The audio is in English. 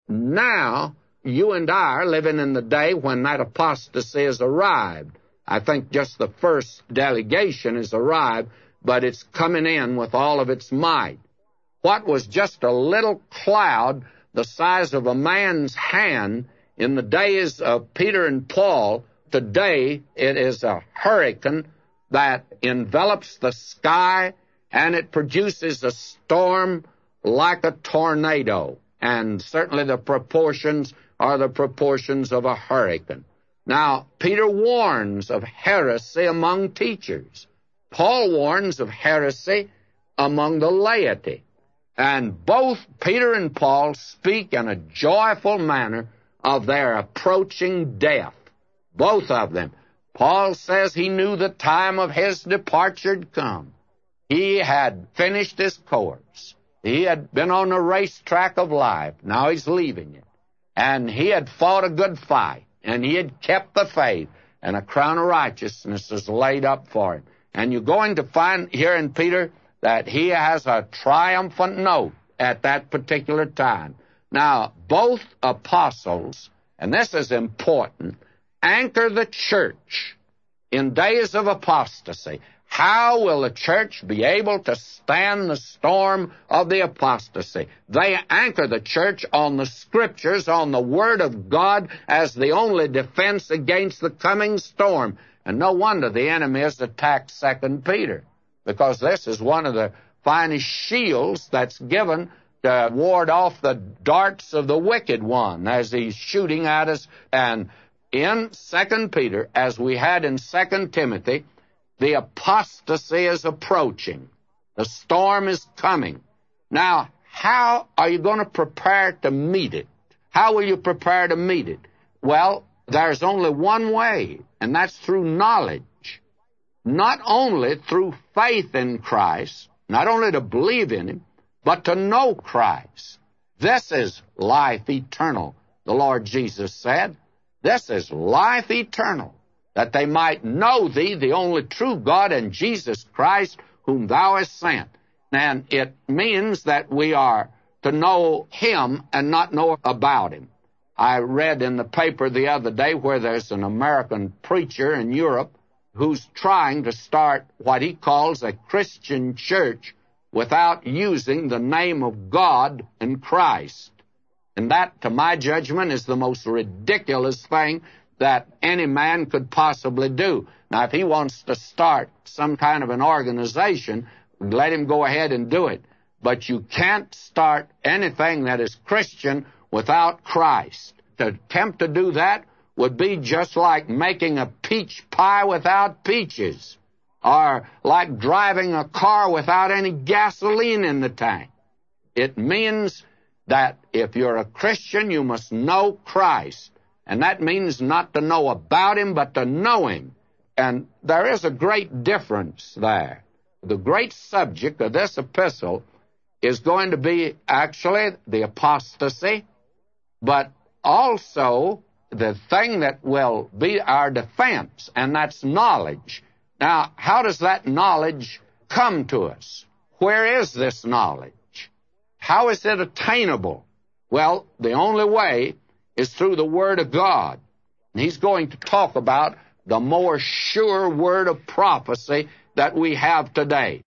now you and I are living in the day when that apostasy has arrived. I think just the first delegation has arrived, but it's coming in with all of its might. What was just a little cloud the size of a man's hand in the days of Peter and Paul, today it is a hurricane that envelops the sky, and it produces a storm like a tornado. And certainly the proportions are the proportions of a hurricane. Now, Peter warns of heresy among teachers. Paul warns of heresy among the laity. And both Peter and Paul speak in a joyful manner of their approaching death. Both of them. Paul says he knew the time of his departure had come. He had finished his course. He had been on the racetrack of life. Now he's leaving it. And he had fought a good fight. And he had kept the faith. And a crown of righteousness is laid up for him. And you're going to find here in Peter that he has a triumphant note at that particular time. Now, both apostles, and this is important, anchor the church in days of apostasy. How will the church be able to stand the storm of the apostasy? They anchor the church on the Scriptures, on the Word of God as the only defense against the coming storm. And no wonder the enemy has attacked 2 Peter, because this is one of the finest shields that's given to ward off the darts of the wicked one as he's shooting at us. And in 2 Peter, as we had in 2 Timothy, the apostasy is approaching. The storm is coming. Now, how are you going to prepare to meet it? How will you prepare to meet it? Well, there's only one way, and that's through knowledge. Not only through faith in Christ, not only to believe in Him, but to know Christ. This is life eternal, the Lord Jesus said. This is life eternal, that they might know Thee, the only true God, and Jesus Christ, whom Thou hast sent. And it means that we are to know Him and not know about Him. I read in the paper the other day where there's an American preacher in Europe who's trying to start what he calls a Christian church without using the name of God and Christ. And that, to my judgment, is the most ridiculous thing that any man could possibly do. Now, if he wants to start some kind of an organization, let him go ahead and do it. But you can't start anything that is Christian without Christ. To attempt to do that would be just like making a peach pie without peaches, or like driving a car without any gasoline in the tank. It means that if you're a Christian, you must know Christ. And that means not to know about Him, but to know Him. And there is a great difference there. The great subject of this epistle is going to be actually the apostasy, but also the thing that will be our defense, and that's knowledge. Now, how does that knowledge come to us? Where is this knowledge? How is it attainable? Well, the only way is through the Word of God. And he's going to talk about the more sure word of prophecy that we have today.